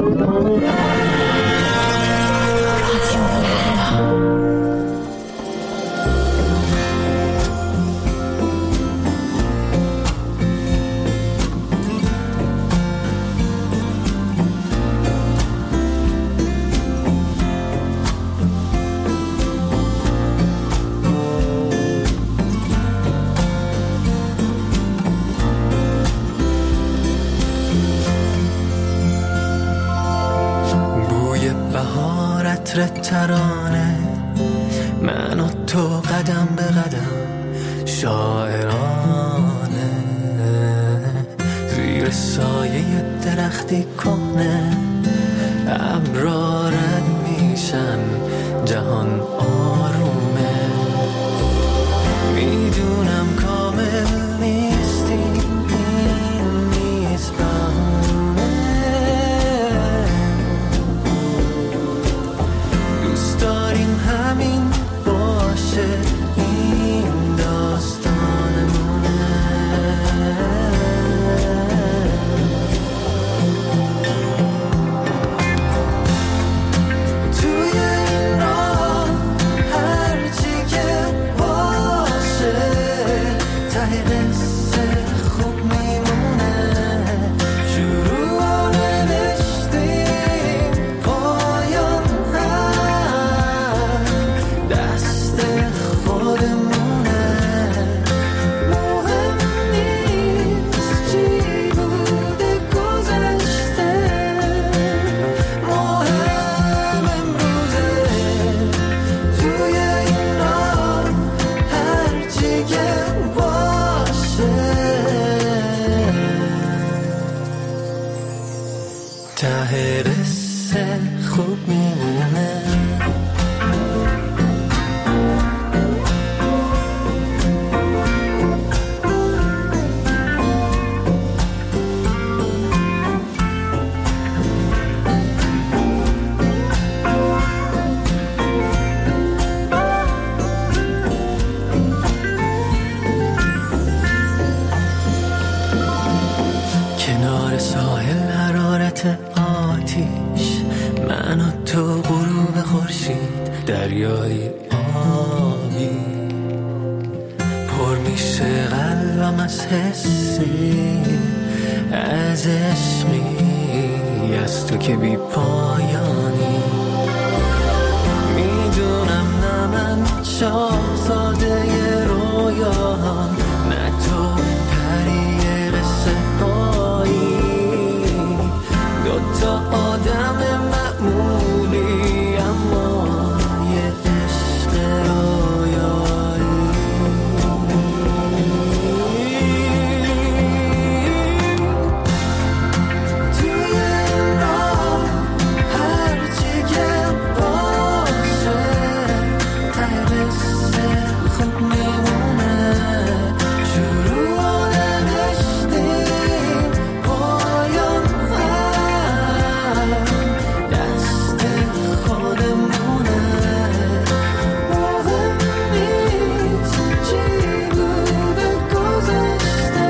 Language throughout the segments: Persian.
ترانه من و تو قدم به قدم شاعرانه زیر سایه درختی کنه ابرا رد میشن جهان آرومه میدونم کامل نیستی این نیست بهونه دوست داریم همین باشه این داستانمونه توی این راه هرچی که باشه ته قصه خوب میمونه شروع نوشتیم پایان هم دست خودمونه مهم نیست چی بوده گذشته مهم امروزه توی این راه هرچی که باشه ته قصه خوب میمونه کنار ساحل حرارت آتیش من و تو غروب خورشید دریای آبی پر میشه قلبم از حسی از عشقی از تو که بی پایانی میدونم نه من شاهزاده رویاهم نه تو پری قصه هایی دوتا آدم معمولی اما یه عشق رویایی توی این راه هرچی که باشه ته قصه خوب میمونه شروع نوشتیم پایان هم دست خودمونه مهم نیست چی بوده گذشته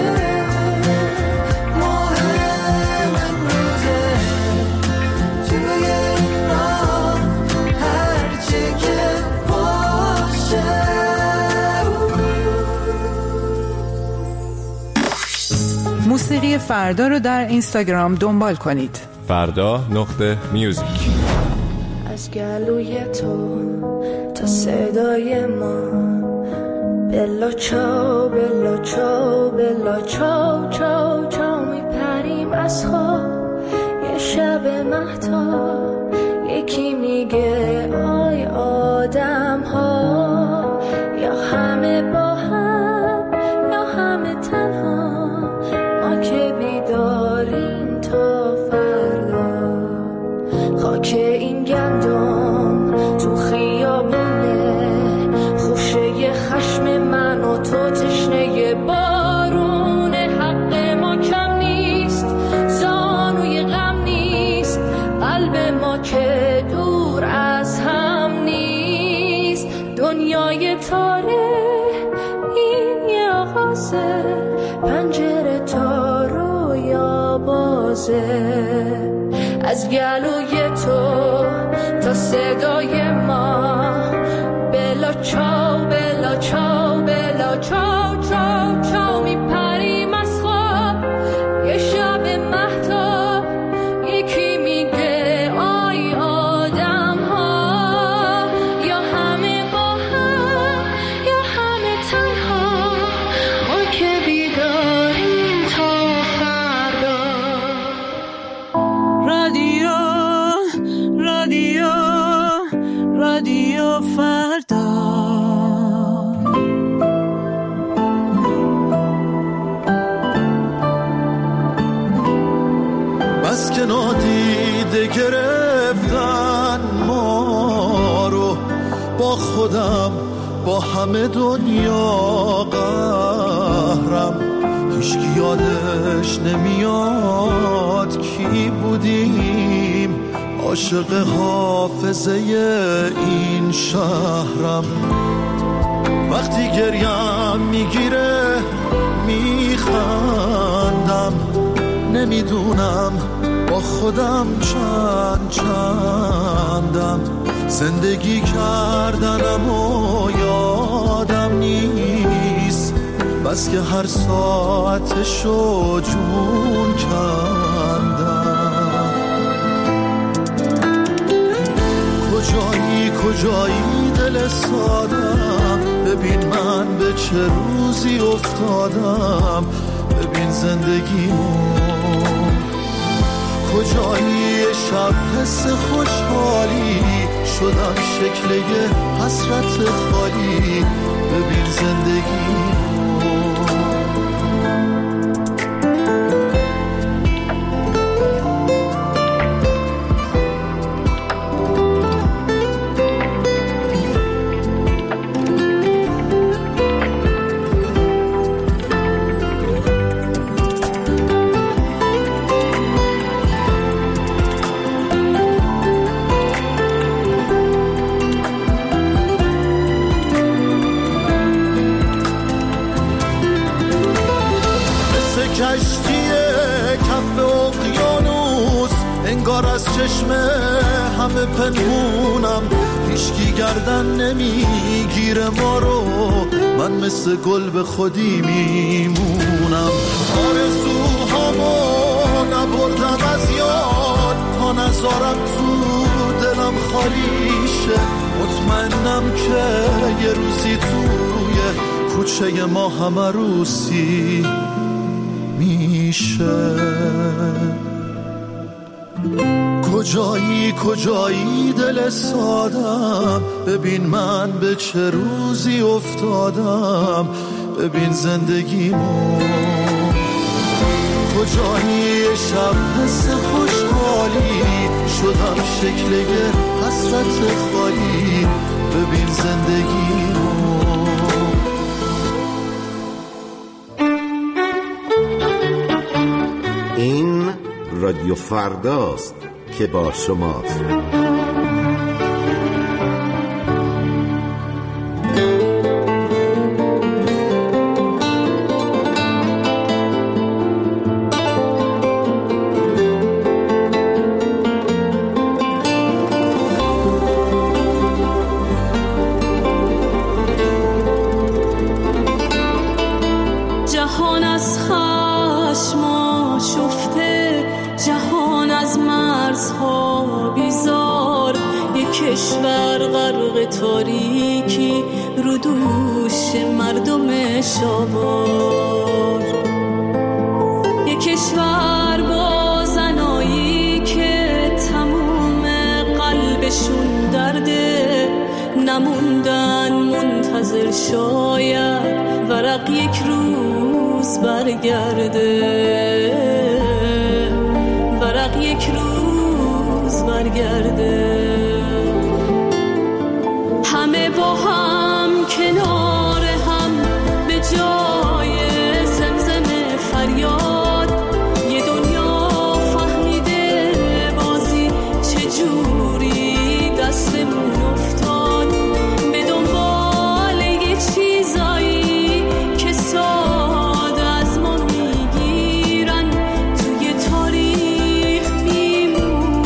مهم امروزه توی این راه هرچی که باشه موسیقی فردا رو در اینستاگرام دنبال کنید. فردا.music. از گلوی تو تا صدای ما بلا چاو بلا چاو بلا چاو چاو چاو میپریم از خواب یه شب مهتاب یکی میگه آی آدم ها یا همه با هم یا همه تنها ما که بیداریم تا فردا خاک این گندم تو خیابونه خوشه خشم من و تو تشنه بارونه حق ما کم نیست زانوی غم نیست قلب ما که دور از هم نیست دنیای تاره این یه آغازه پنجره تا رویا بازه از گلوی تو تا صدای ما بلا چاو بلا چاو بلا چاو چاو چاو میپریم از خواب یه شب مهتاب یکی میگه آی آدم ها یا همه با هم یا همه تنها ما که بیداریم تا فردا رادیو فردا بس که نادیده گرفتن ما رو با خودم با همه دنیا قهرم هیچکی یادش نمیاد کی بودیم عاشق حافظه این شهرم وقتی گریم میگیره میخندم نمیدونم با خودم چندم زندگی کردنم و یادم نیست بس که هر ساعتشو جون کندم کجایی دل سادم ببین من به چه روزی افتادم ببین زندگیمو کجایی شب حس خوشحالی شدم شکل یه حسرت خالی ببین زندگیمو از چشم همه پنهونم هیچکی گردن نمیگیره ما رو من مثل گل به خودی میمونم آرزوهامو نبردم از یاد تا نذارم تو دلم خالی شه مطمئنم که یه روزی توی کوچه ما هم عروسی میشه کجایی دل سادم ببین من به چه روزی افتادم ببین زندگیمو کجایی شب حس خوشحالی شدم شکل یه حسرت خالی ببین زندگیمو این رادیو فرداست که با شماست. جهان از خشم آشفته جهان از مرزها بیزار یک کشور غرق تاریکی رو دوش مردم شاوار یک کشور با زنایی که تموم قلبشون درده نموندن منتظر شاید ورق یک روز برگرده ورق یک روز برگرده همه با هم کنار هم به جای زمزم فریاد یه دنیا فهمیده بازی چجوری دستمون افتاد به دنبال یه چیزایی که ساده از ما میگیرن توی تاریخ میمونن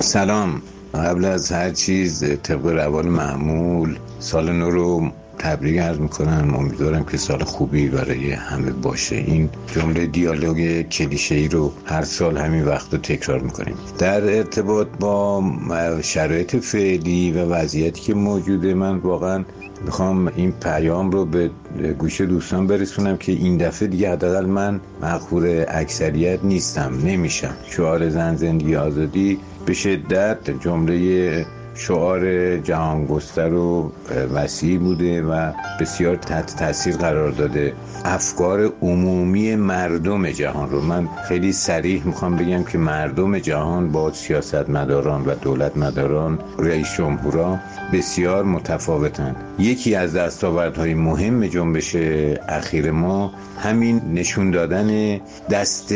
سلام. قبل از هر چیز طبق روال معمول سال نو رو تبریک عرض میکنم. امیدوارم که سال خوبی برای همه باشه. این جمله دیالوگ کلیشه‌ای رو هر سال همین وقت رو تکرار میکنیم. در ارتباط با شرایط فعلی و وضعیتی که موجوده، من واقعا میخوام این پیام رو به گوش دوستان برسونم که این دفعه دیگه حداقل من مقهور اکثریت نیستم، نمیشم. شعار زن زندگی آزادی به شدت جمله شعار جهانگستر و وسیع بوده و بسیار تحت تاثیر قرار داده افکار عمومی مردم جهان رو. من خیلی صریح میخوام بگم که مردم جهان با سیاستمداران و دولتمداران، رئیس جمهورا بسیار متفاوتن. یکی از دستاوردهای مهم جنبش اخیر ما همین نشون دادن دست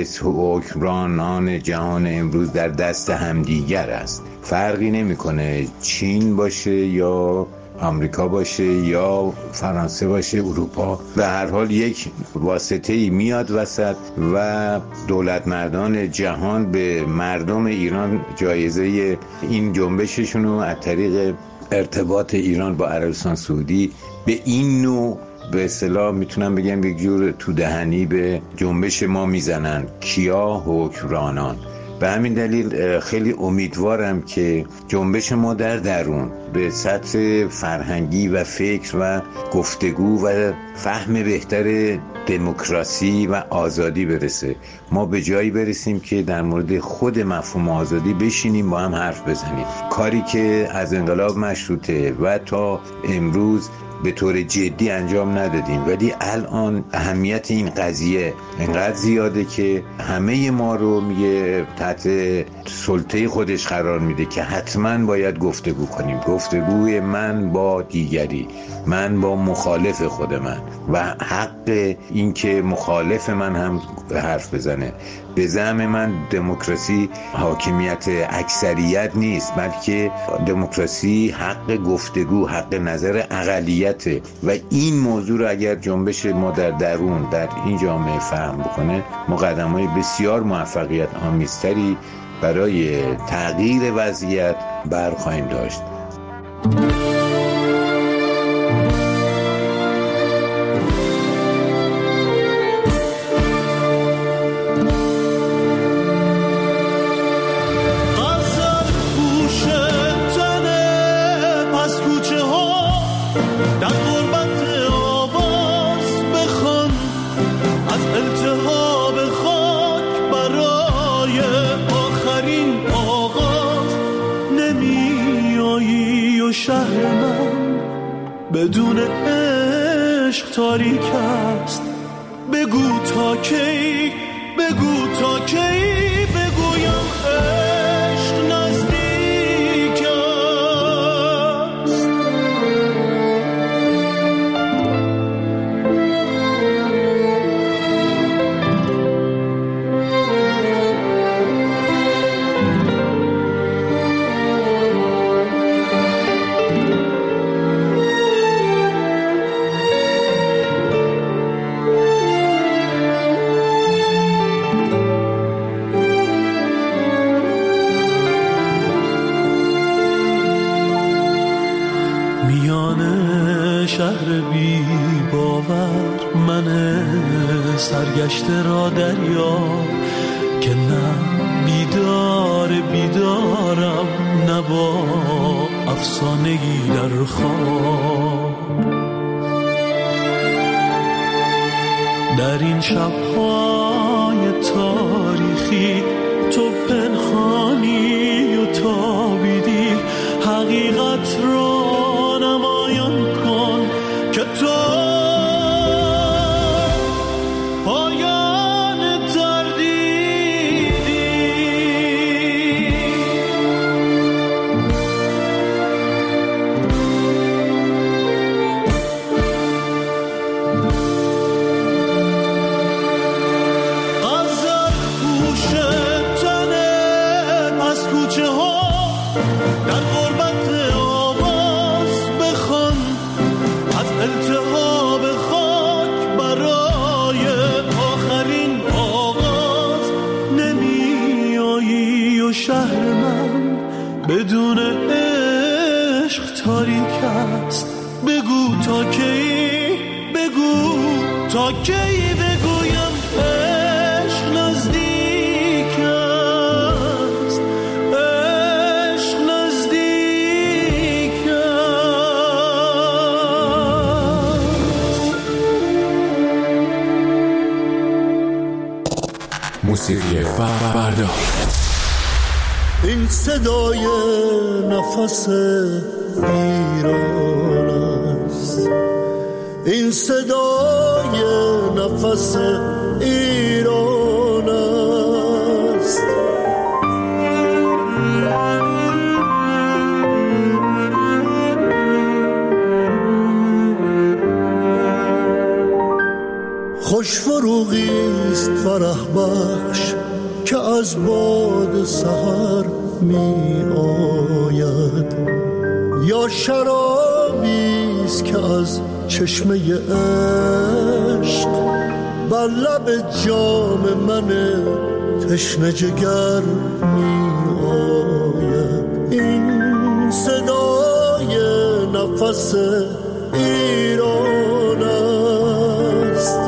حکمرانان جهان امروز در دست همدیگر است. فرقی نمیکنه چین باشه یا آمریکا باشه یا فرانسه باشه، اروپا، به هر حال یک واسطه‌ای میاد وسط و دولت مردان جهان به مردم ایران جایزه این جنبششون رو از طریق ارتباط ایران با عربستان سعودی به این نوع به اصطلاح میتونم بگم یک جور تو دهنی به جنبش ما میزنن. کیا؟ حکمرانان. به همین دلیل خیلی امیدوارم که جنبش ما در درون به سطح فرهنگی و فکر و گفتگو و فهم بهتر دموکراسی و آزادی برسه. ما به جایی برسیم که در مورد خود مفهوم آزادی بشینیم با هم حرف بزنیم. کاری که از انقلاب مشروطه و تا امروز به طور جدی انجام ندادیم، ولی الان اهمیت این قضیه انقدر زیاده که همه ما رو میگه تحت سلطه خودش قرار میده که حتما باید گفتگو کنیم. گفتگوی من با دیگری، من با مخالف خود من و حق این که مخالف من هم حرف بزنه. به زعم من دموکراسی حاکمیت اکثریت نیست، بلکه دموکراسی حق گفتگو، حق نظر اقلیته و این موضوع رو اگر جنبش ما در درون در این جامعه فهم بکنه، ما قدم‌های بسیار موفقیت آمیزتری برای تغییر وضعیت برخواهیم داشت. بدون عشق تاریک است. بگو تا کی، بگو تا کی بگویم عشق نزدیک است. شهر بی باور من سرگشته را دریا که نه بیدارم نه با افسانگی در خواب. در این شب‌های تاریخی تو پنهانی و تابیدی، حقیقت را نمایان کن که تو پایان تردیدی. غزل پوش تنه پس کوچه ها در غربت آواز بخوان، از التهاب خاک برای آخرین آغاز نمی آیی و شهر من بدون عشق تاریک است. بگو تا کی، بگو تا کی بگویم عشق نزدیک است، عشق نزدیک است. موسیقی فردا. این صدای نفس ایران است، این صدای نفس ایران است. خوش فروغی است فرح بخش که از باد سحر می آید، یا شرابی است که از چشمه عشق بر لب جام من تشنه جگر می آید. این صدای نفس ایران است.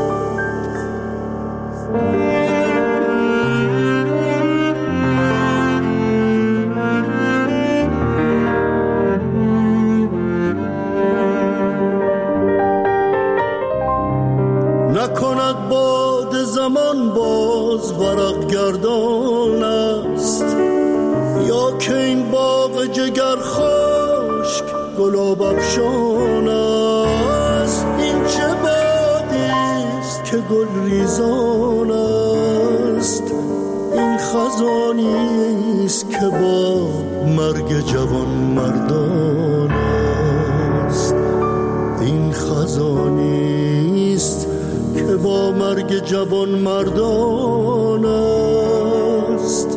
نکند باد زمان باز ورق گردان است، یا که این باغ جگر خشک گلاب افشان است. این چه بادی است که گل ریزان است، این خزانی است که با مرگ جوان مردان است. این خزانی است که با مرگ جوان مردان است.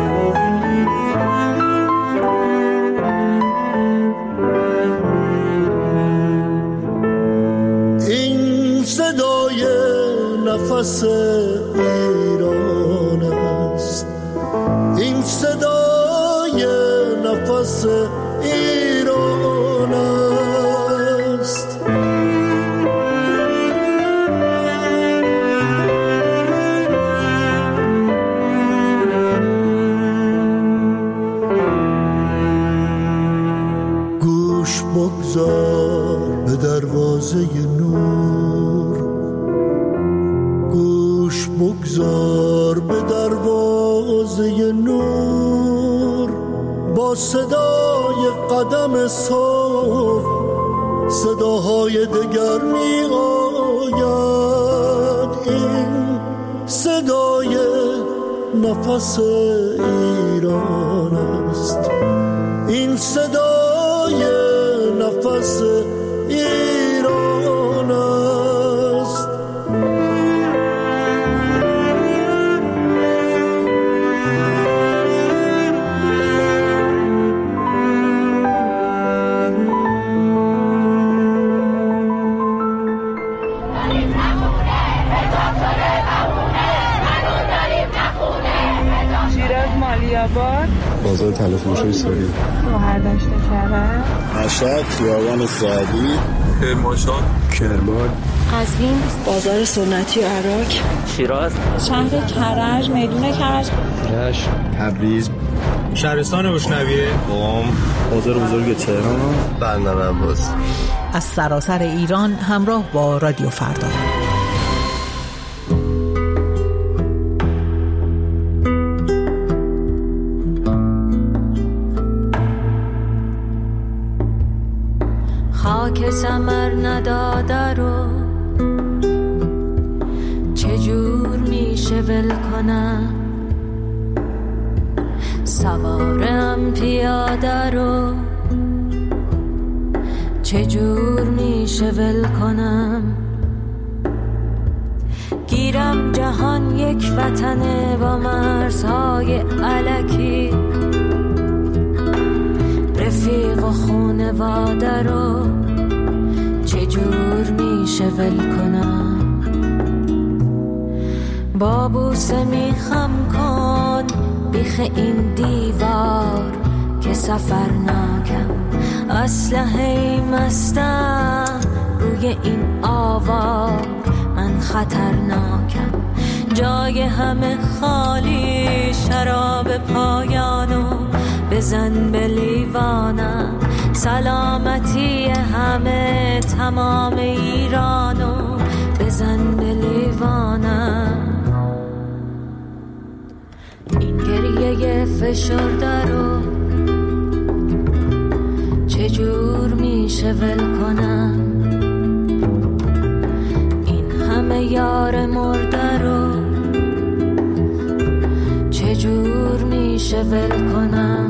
این صدای نفس ایران است، این صدای نفس ایران است. گوش بگذار به دروازه نور، گوش بگذار به دروازه نور. با صدای قدم صبح صداهای دگر می آید. این صدای نفس ایران است، این صدای نفس ایران است. شیراز مالی‌آباد، بازار تلفروشی ساری، شهردشت کرد، مشهد، خیابان سعدی، کرمانشاه، کرمان، قزوین، بازار سنتی عراق، شیراز، شهر کرج، میدون کرج، رشت، تبریز، شهرستان بشنویه، قم، بازار بزرگ تهران، بندر عباس. از سراسر ایران همراه با رادیو فردا. خاک ثمر نداده رو چجور میشه ول کنم، سوارم پیاده رو چجور میشه ول کنم. گیرم جهان یک وطنه با مرزهای الکی، رفیق و خونواده رو چجور میشه ول کنم. با بوسه میخم کن بیخ این دیوار که سفرناکم، اسلحه مستم روی این آوار، من خطرناکم. جای همه خالی، شراب پایانو بزن به لیوانم. سلامتی همه تمام ایرانو بزن به لیوانم. این گریه فشرده رو چجور میشه ول کنم؟ این همه یار مرده رو چجور میشه ول کنم؟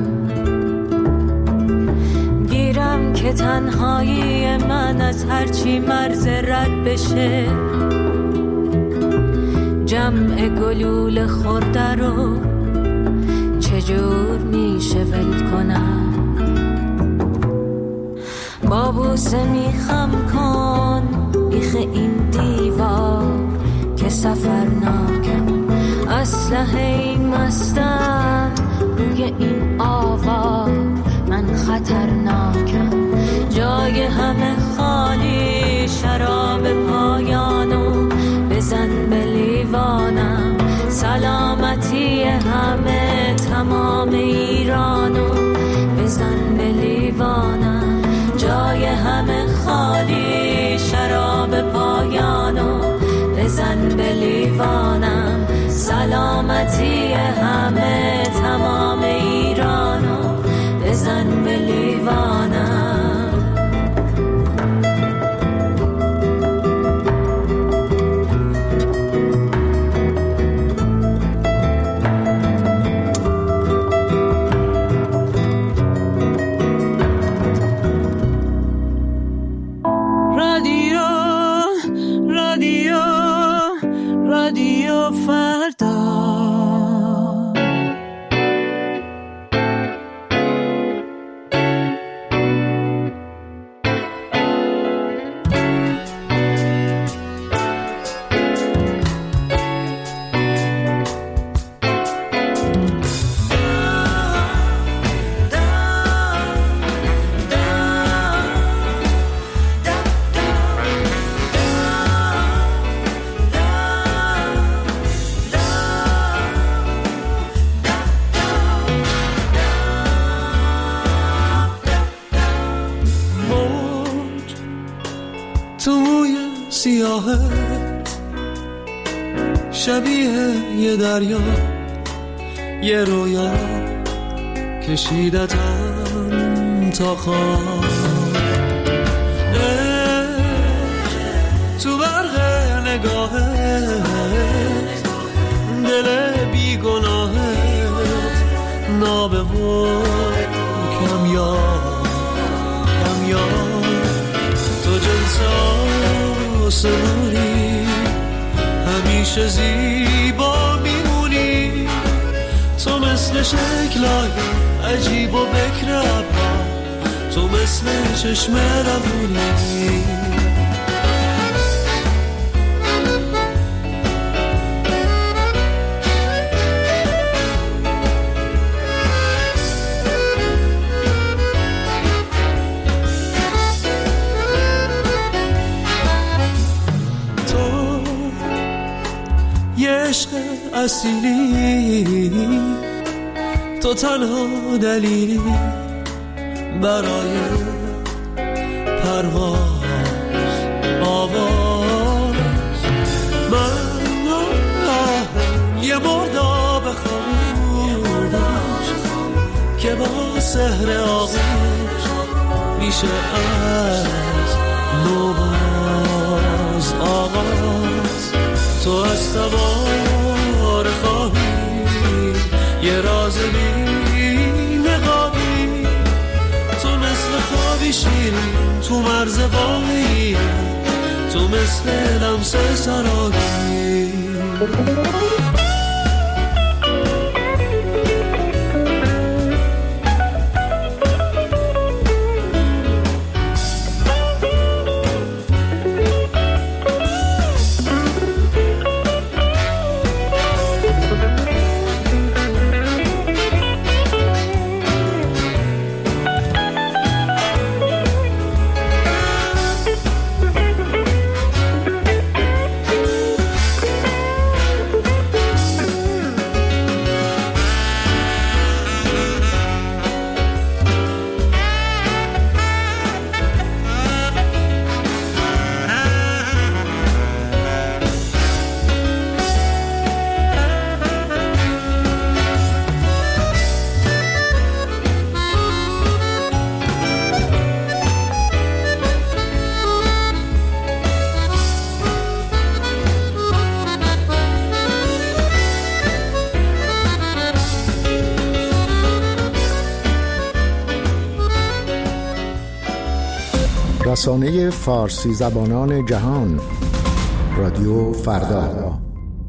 گیرم که تنهایی من از هرچی مرز رد بشه، جمع گلول خورده رو چجور میشه ول کنم؟ با بوسه میخم کن بیخ این دیوار که سفرناکم، اسلحه مستم روی این آوار، من خطرناکم. جای همه خالی، شراب پایانو بزن به لیوانم. سلامتی همه تمام ایرانو بزن به لیوانم. جای همه خالی، شراب پایانو بزن به لیوانم. سلامتی همه تمام ایرانو بزن به لیوانم. رادیو فردا. شبیه یه دریا، یه رویا کشیدتم تا خواب. تو برق نگاهت، دل بیگناهت نابه و کمیاب. تو جنس آسمونی، همیشه زیبا میمونی. تو مثل شکلای عجیب و بکر ابرا، تو مثل چشم روونی. عشق اصیلی، تو تنها دلیلی برای پرواز آواز. من یه مرداب خاموش که با سحر آغوش میشه از نوباز آغاز. تو از سوار خواهی یه راز بی نقابی، تو مثل خوابی شیرین تو مرز واقعی، تو مثل لمس سرابی. رسانه فارسی زبانان جهان، رادیو فردا.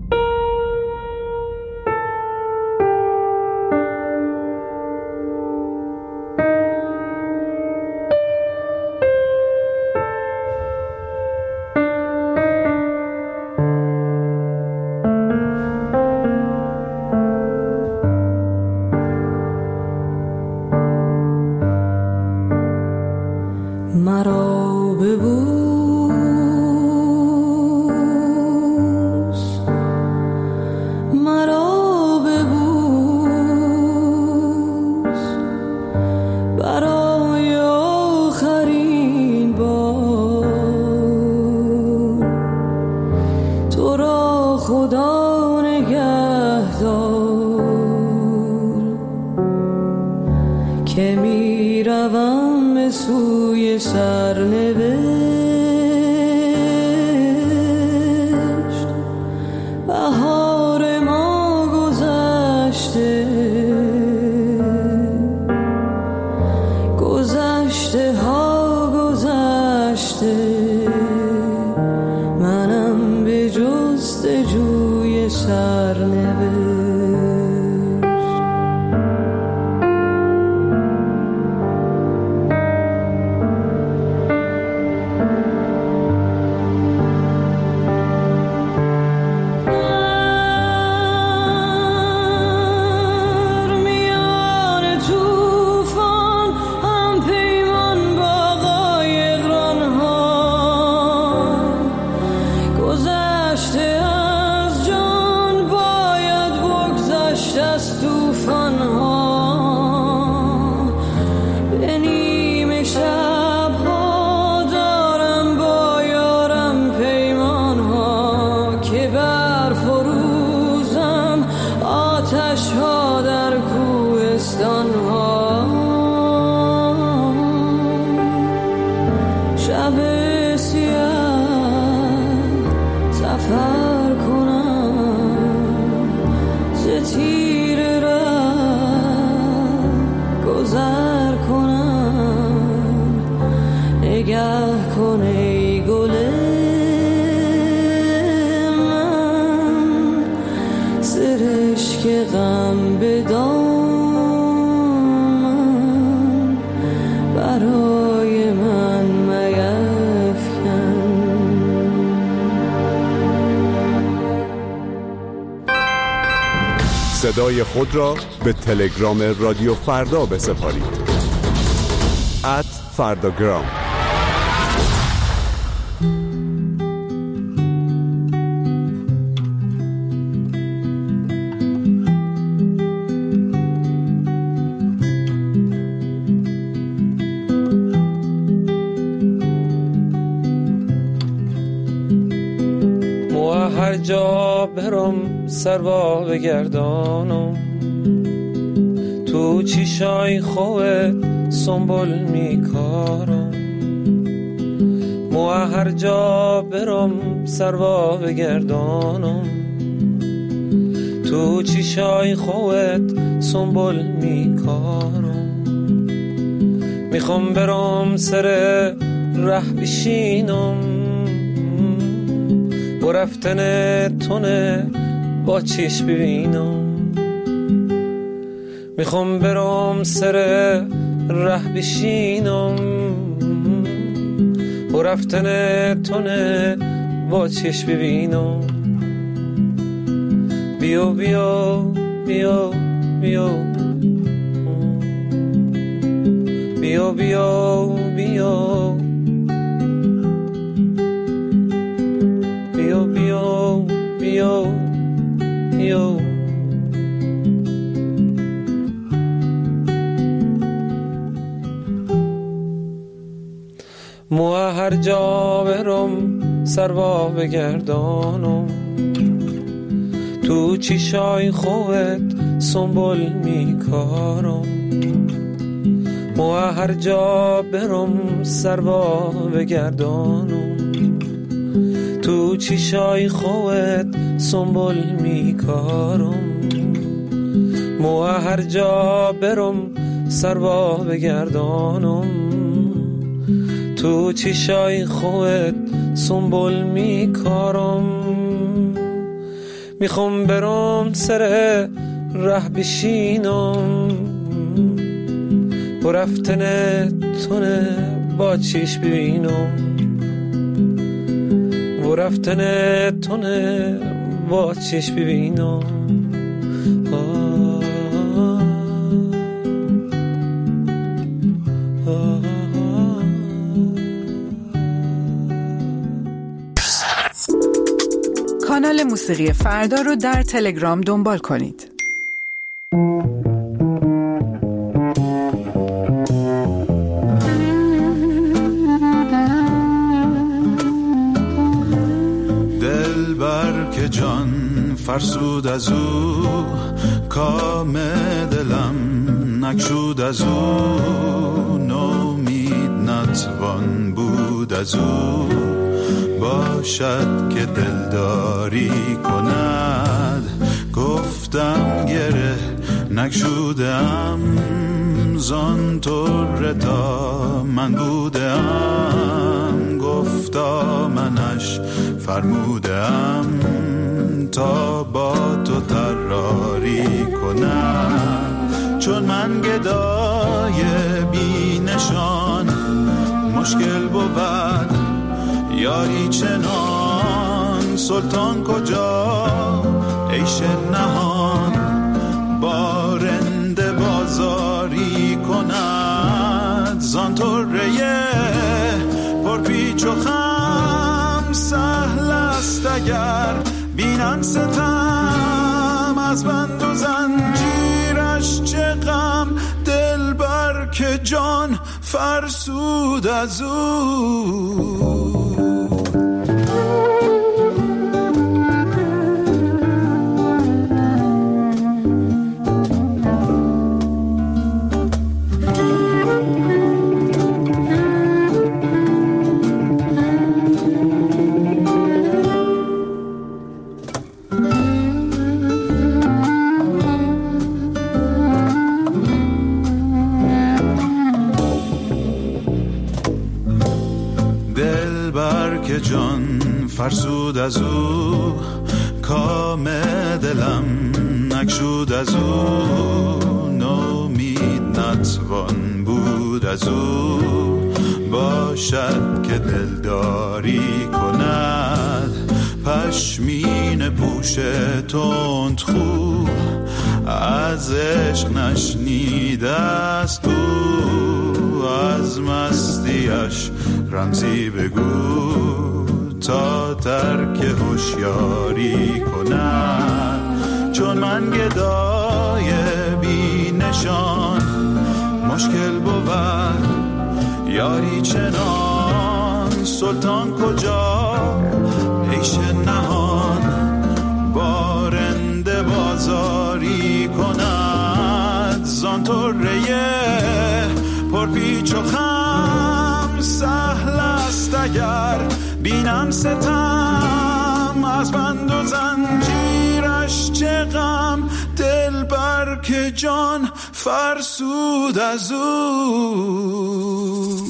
صدای خود را به تلگرام رادیو فردا بسپارید. @فرداگرام. هر جا برم سروا بگردانم، تو چیشای خوت سنبول میکارم. مو هر جا برم سروا بگردانم، تو چیشای خوت سنبول میکارم. میخوام برم سر ره بشینم، و رفتن تونه با چشم ببینم. میخوام برم سر ره بشینم، و رفتن تونه با چشم ببینم. بیا بیا بیا بیا بیا بیا بیا بیا بیا بیا. مو هر جا برم سروا بگردانم، تو چیشای خوت سنبول میکارم. مو هر جا برم سروا بگردانم، تو چیشای خوت سنبول میکارم. مو هر جا برم سروا بگردانم، تو چیشای خودت سنبول میکارم، میخوام برام سر ره بشینم، با رفتن تونه با چیش ببینم، با رفتن تونه با چیش ببینم. کانال موسیقی فردا رو در تلگرام دنبال کنید. دلبر که جان فرسود از او، کام دلم نکشود از او، نومید نتوان بود از او، باشد که دلداری کند. گفتم گره نکشودم زان طور تا من بودم، گفتا منش فرمودم تا با تو طراری کنم. چون من گدای بی نشان مشکل بود یاری چنان، سلطان کجا عیش نهان بارنده بازاری کند. زان طره پر پیچ و خم سهل است اگر بینم ستم، از بند و زنجیرش چه غم، دلبر که جان فرسود از او. جان فرسود از او، کام دلم نکشود از او، نومید نتوان بود از او، باشد که دلداری کند. پشمین پوش تند خو از عشق نشنیده است او، از مستیش رمزی بگو تا ترک هوشیاری کند. چون من گدای بی نشان مشکل بود یاری چنان، سلطان کجا عیش نهان بارنده بازاری کند. زان طره پر پیچ و خم سهل است اگر بینم ستم، از بند و زنجیرش چه غم، دلبر که جان فرسود از او.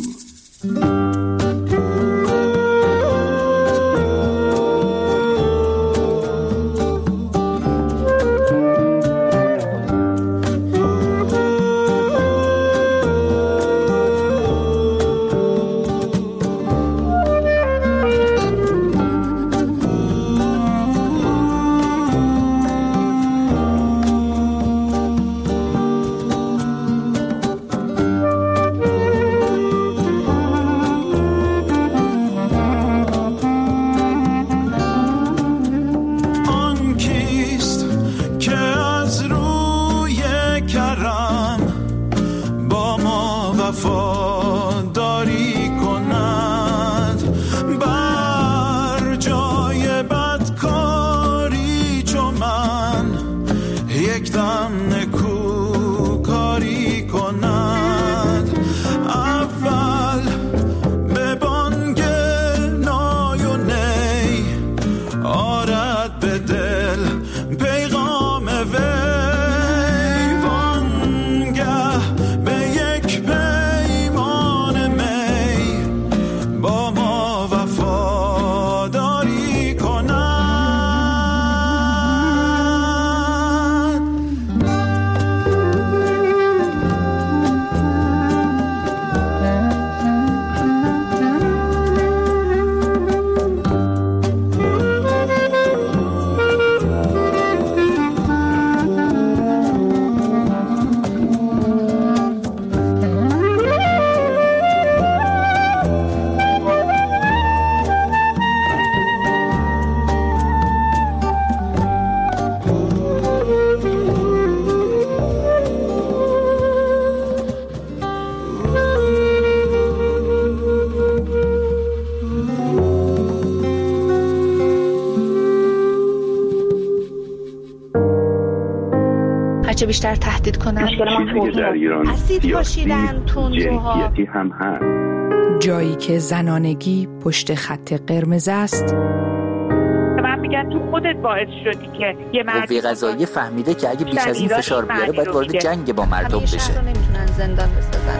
بیشتر تهدید کنن. در ایران اسید پاشیدن تندروها هم هست. جایی که زنانگی پشت خط قرمز است. من میگن تو خودت باعث شدی که یه قوه قضاییه فهمیده که اگه بیش از این فشار بیاره باید وارد جنگ با مردم بشه. نمیتونن زندان بسازن.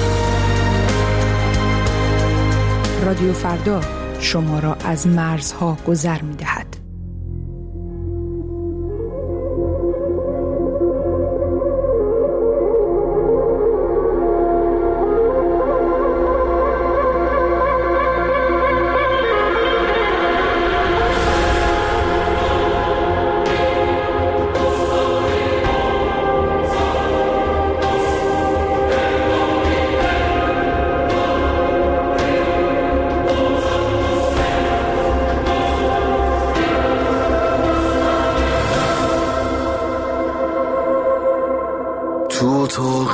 رادیو فردا شما را از مرزها گذر می‌دهد. تو اتاقت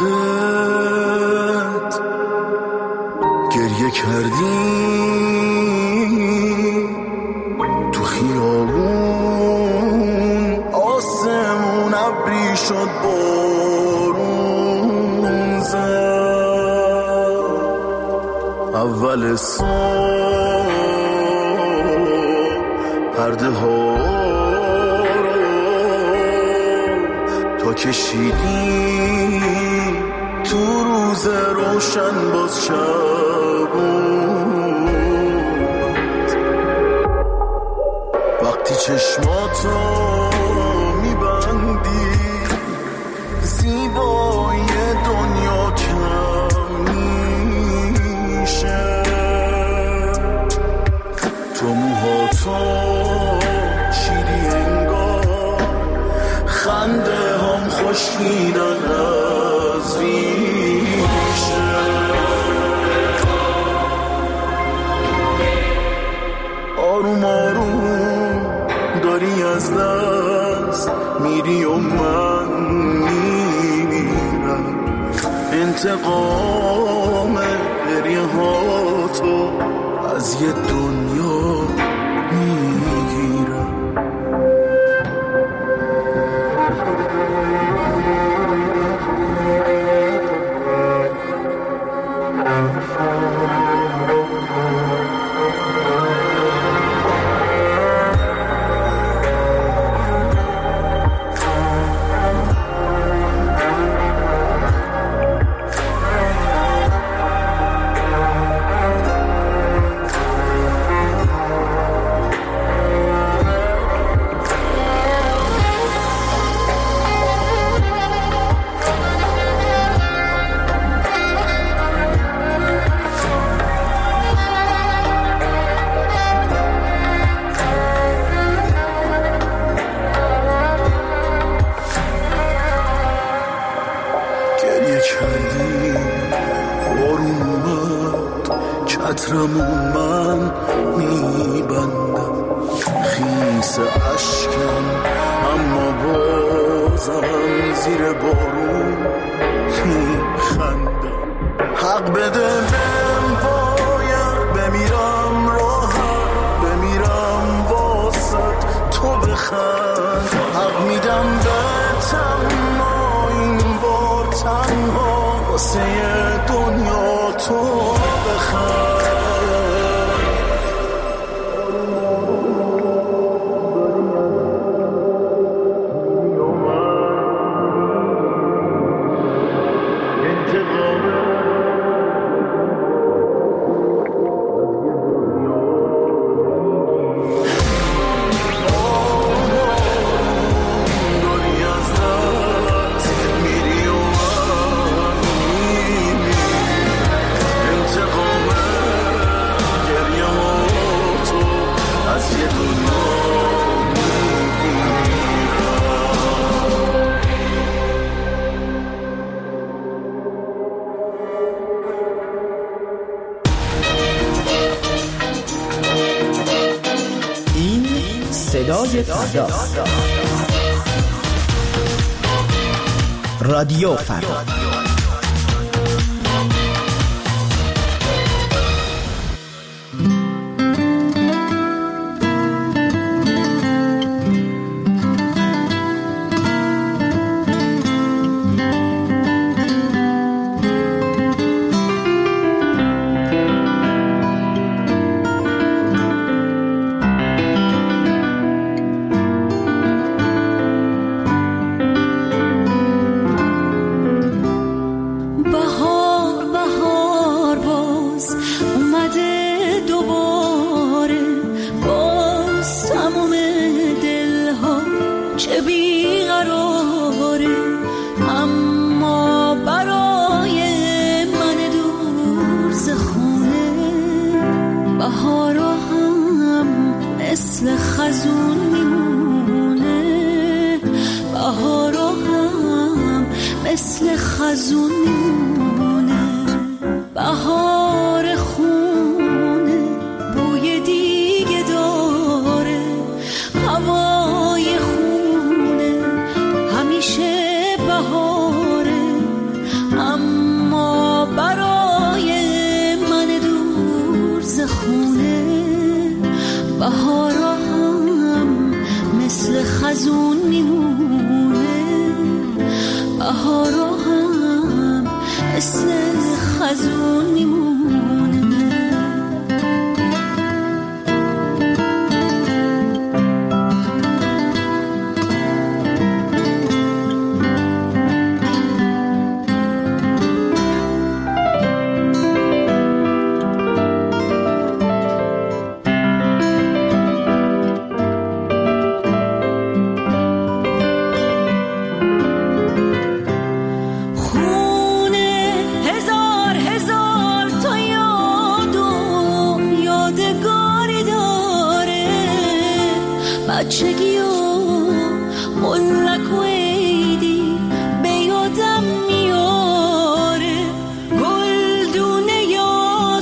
گریه کردی، تو خیابون آسمون ابری شد بارون زد، اول صبح پرده ها تو کشیدی تو روز روشن باز شب بود. وقتی چشماتو میبندی زیبایی دنیا کم میشه، تو موهاتو چیدی انگار خنده هم خوشیدن از ریشه. آروم آروم داری از دست میری و من میمیرم، انتقام گریه ها تو از یه دنیا میگیرم. چترمون من میبندم خیس عشقم، اما بازم زیر بارون میخندم. حق بده بهم باید بمیرم راحت، بمیرم واسط تو بخند. حق میدم بهتم ما این بار تنها واسه دنیا تو بخند. صدای فردا، رادیو فردا. خزون میمونه، بهار خونه بوی دیگه داره، هوای خونه همیشه بهاره، اما برای من دور ز خونه بهارا هم مثل خزون میمونه، بهارا هم مثل خزون میمونه. بچگی و ملک و عیدی به یادم میاره، گلدونه یا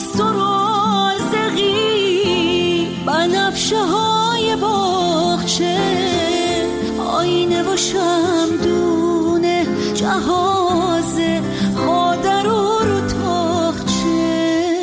سرازقی بنفشه های باغچه، آینه و شمدونه جهاز مادر و رو تاخچه،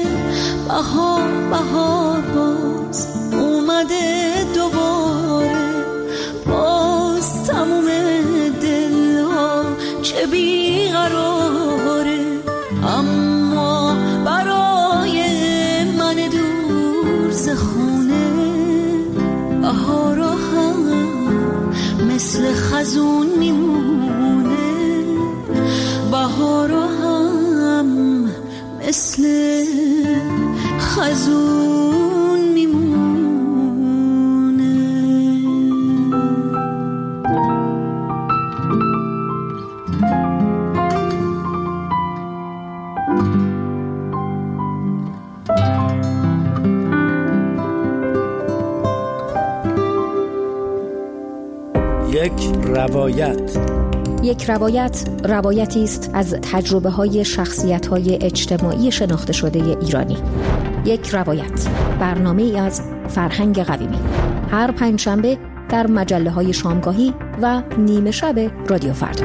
بهار باز اومده دوباره، باز تموم دلها چه بیقراره، اما برای من دور ز خونه بهارا هم مثل خزون میمونه، بهارا هم مثل خزون میمونه. یک روایت روایتی است از تجربه‌های شخصیت‌های اجتماعی شناخته شده ایرانی. یک روایت، برنامه‌ای از فرهنگ قویمی، هر پنجشنبه در مجله‌های شامگاهی و نیمه شب رادیو فردا.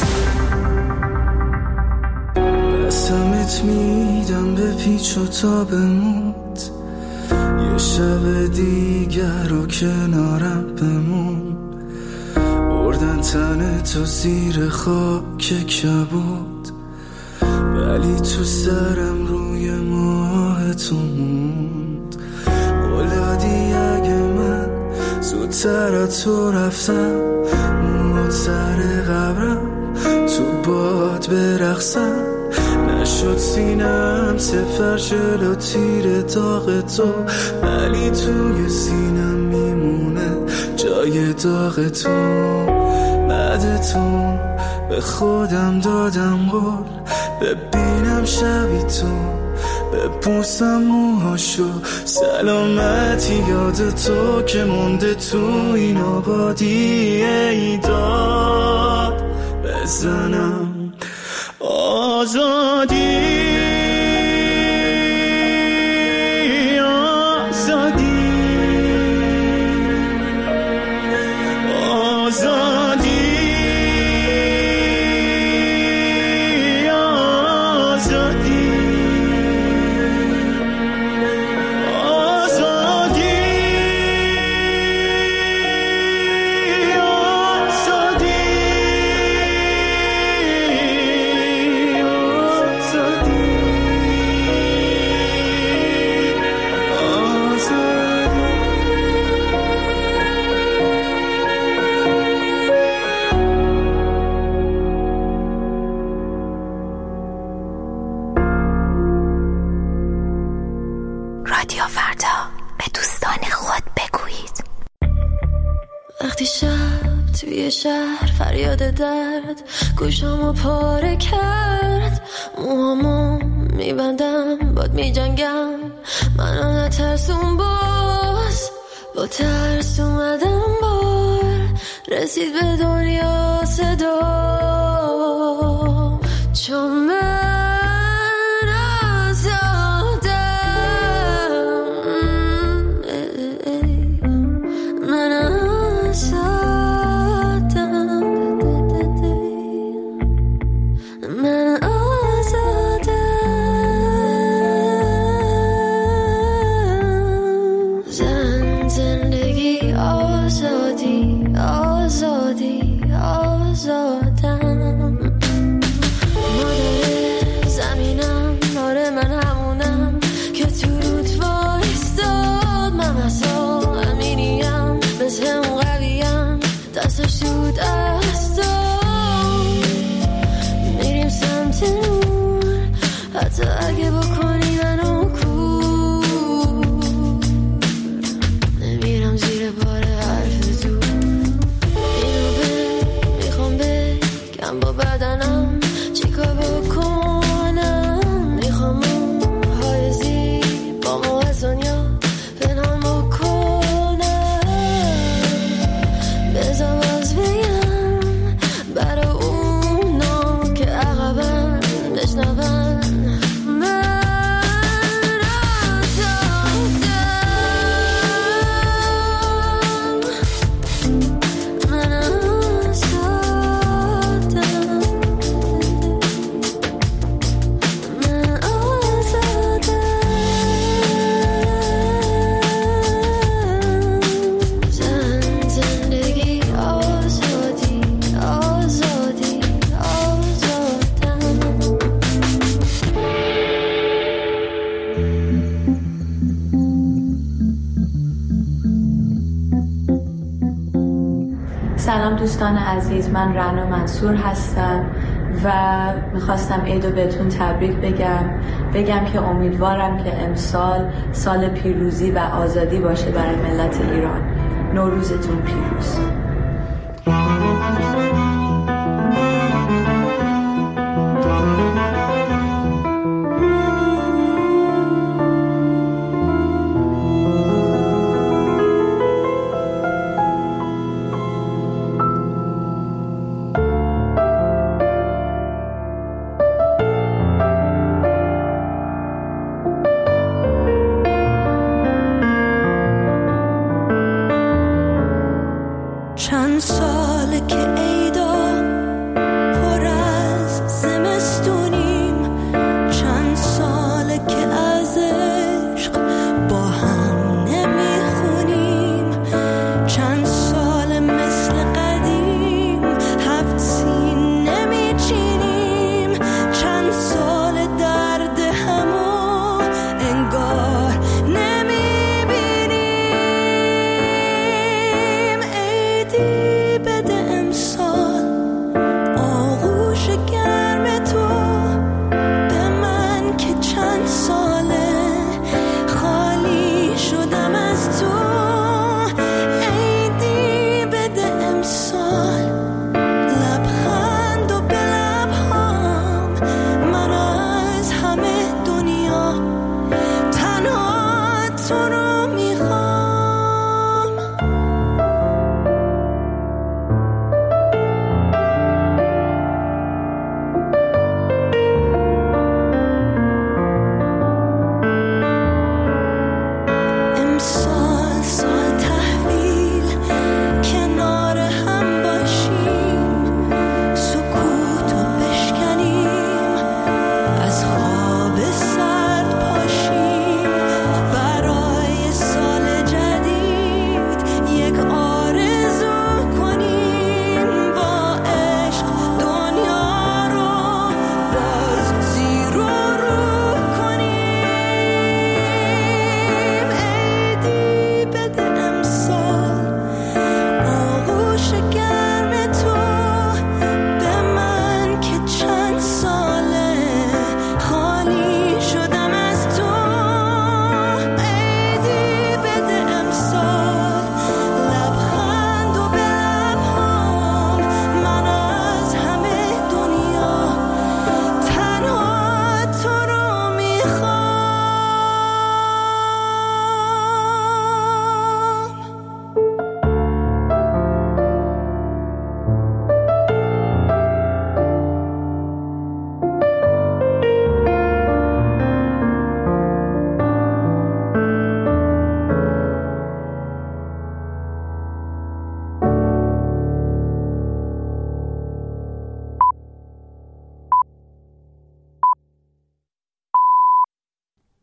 قسمت میدم به پیچ و تابموت، یه شب دیگر رو کنارم بمون، بردن تن تو زیر خاک کبود، ولی تو سرم روی ماه تو موند. اولادی اگه من زودتر از تو رفتم، موت سر قبرم تو باد برقصم، نشد سینم سفر جلو تیر داغ تو، ولی توی سینم میمونه جای داغ تو. بعد تو به خودم دادم قول، ببینم شبی تو، ببوسم موهاشو، سلامتی یاد تو که مونده تو این آبادی ایداد بزنم. آزادی رادیو فردا به دوستان خود بگویید. وقتی شب توی شهر فریاد درد گوشامو پاره کرد، موهامو میبندم باد میجنگم، منو نترسون باز، با ترس اومدم بار، رسید به دنیا صدا چون من آزادم، من آزادم، من آزادم. زندگی آزادی، آزادی، آزادم. مادر زمینم، آره من همونم که تو رود وایستاد. من اصلا امینیم، مثل اون قویم، دستش تو دستم. میریم سمت نور، حتی اگه بکنی منو کور. نمیرم زیر بار حرف تو، اینو میخوام بگم با بدنم چیکار بکنم. میخوام موهای زیبامو از دنیا پنهان بکنم. بذار باز بگم برای اونا که عقبن بشنون. سلام دوستان عزیز، من رنا منصور هستم و میخواستم عیدو بهتون تبریک بگم که امیدوارم که امسال سال پیروزی و آزادی باشه برای ملت ایران. نوروزتون پیروز.